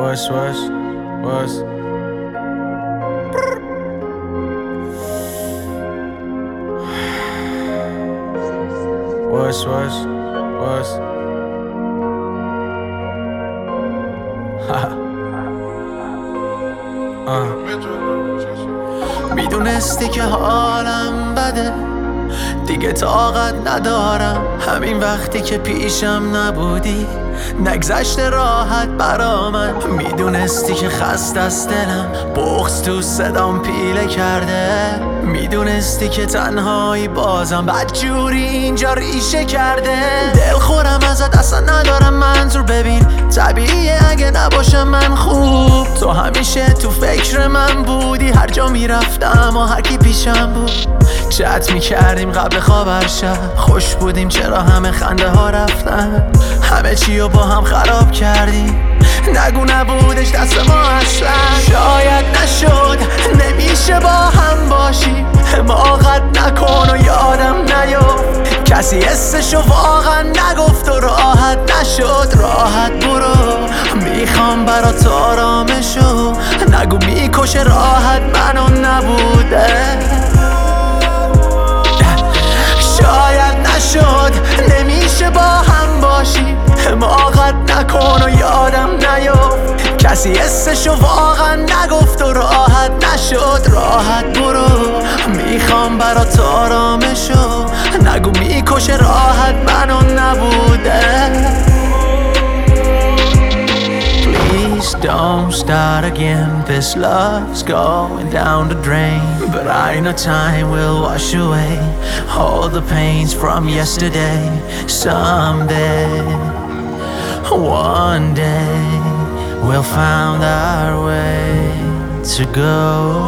میدونستی که حالم بده، دیگه طاقت ندارم. همین وقتی که پیشم نبودی نگذشت راحت برا من. میدونستی که خسته است دلم، بغض تو صدام پیله کرده. میدونستی که تنهایی بازم بدجوری اینجا ریشه کرده. دلخورم ازت اصلا ندارم منظور، ببین طبیعیه اگه نباشم من خوب. تو همیشه تو فکر من بودی، هر جا میرفتم و هر کی پیشم بود. چت میکردیم قبل خواب هر شب، خوش بودیم چرا همه خنده ها رفتن. همه چی رو با هم خراب کردیم، نگو نبودش دست ما اصلا. شاید نشد نمیشه با هم باشیم، حماقت نکن و یادم نیفت. کسی حسشو واقعا نگفت و راحت نشد. راحت برو، میخوام برات آرامشو. نگو میکشه راحت منو نبوده. شاید نشد نمیشه با هم باشیم، حماقت نکن و یادم نیفت. کسی حسشو واقعا نگفت و راحت نشد. راحت برو، میخوام برات آرامشو. نگو میکشه راحت منو نبوده. Please don't start again, this love's going down the drain. But I know time will wash away all the pains from yesterday. Someday, one day, we'll find our way to go.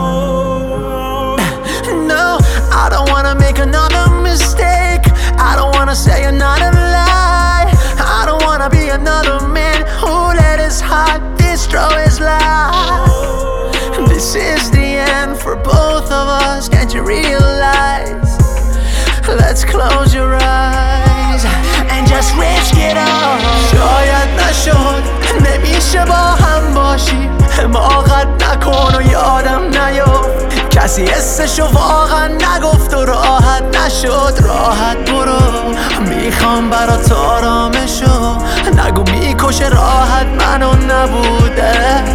No, I don't wanna make another mistake. I don't wanna say another lie. I don't wanna be another man who let his heart destroy his life. This is the end for both of us, can't you realize? Let's close your eyes and just risk it all. شاید نشد نمیشه با هم باشیم، حماقت نکن و یادم نیفت. کسی حسشو واقعا نگفت و راحت نشد. راحت برو، میخوام برات آرامشو. نگو میکشه راحت منو نبوده.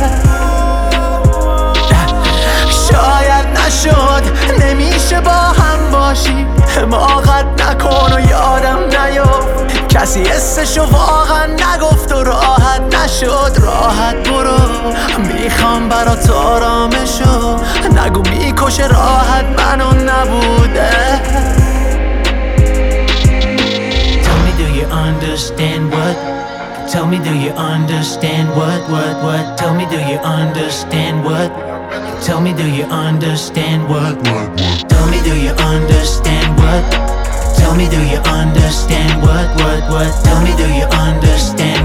شاید نشد نمیشه با هم باشیم، حماقت نکن و یادم نیفت. کسی حسشو واقعا نگفت و راحت نشد. راحت برو، میخوام برات آرامشو. نگو میکشه راحت منو نبوده. Tell me do you understand what? Tell me do you understand what? Tell me do you understand what? Tell me do you understand what? Tell me do you understand what? Tell me do you understand what? Tell me do you understand